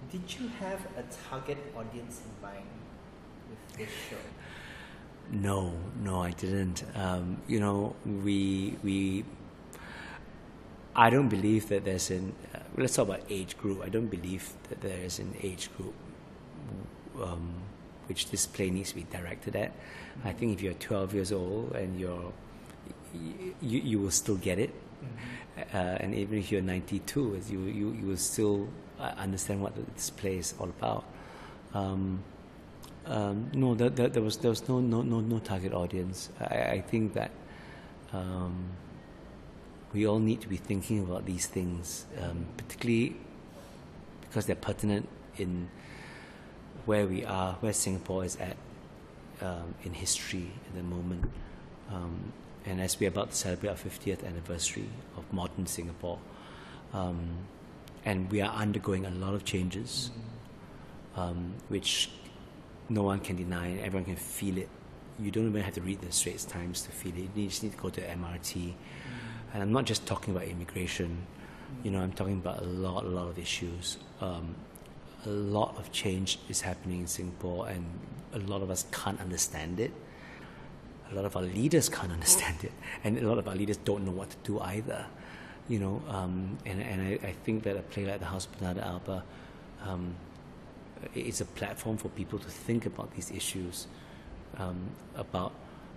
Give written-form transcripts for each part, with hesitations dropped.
Did you have a target audience in mind with this show? No, I didn't. I don't believe that there's an. Let's talk about age group. I don't believe that there is an age group which this play needs to be directed at. I think if you're 12 years old and you will still get it, and even if you're 92, you will still understand what this play is all about. No, there was no target audience. I think that we all need to be thinking about these things, particularly because they're pertinent in where we are, where Singapore is at in history at the moment. And as we're about to celebrate our 50th anniversary of modern Singapore, and we are undergoing a lot of changes, which no one can deny, and everyone can feel it. You don't even have to read the Straits Times to feel it. You just need to go to MRT. And I'm not just talking about immigration. I'm talking about a lot of issues. A lot of change is happening in Singapore, and a lot of us can't understand it. A lot of our leaders can't understand it, and a lot of our leaders don't know what to do either. And I think that a play like The House of Bernardo Alba it's a platform for people to think about these issues, about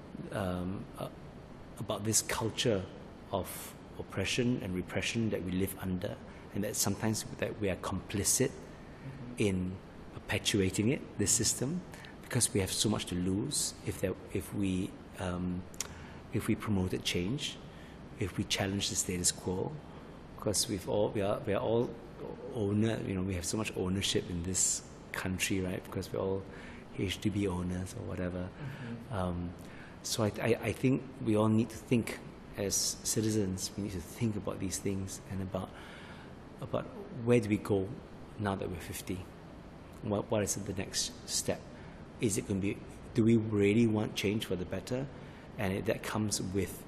this culture of oppression and repression that we live under, and that sometimes that we are complicit in perpetuating it, this system, because we have so much to lose if we promoted change, if we challenge the status quo, because we are all owner. We have so much ownership in this country, right? Because we're all HDB owners or whatever. So I think we all need to think as citizens. We need to think about these things and about where do we go now that we're 50. What is the next step? Is it going to be? Do we really want change for the better? And that comes with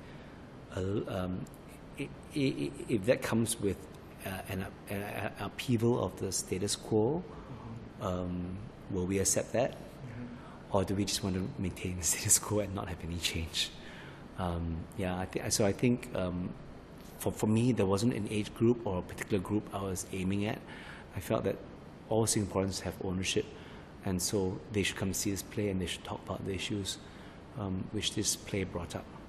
if that comes with an upheaval of the status quo, will we accept that? Or do we just want to maintain the status quo and not have any change? I think for me, there wasn't an age group or a particular group I was aiming at. I felt that all Singaporeans have ownership, and so they should come see this play and they should talk about the issues which this play brought up.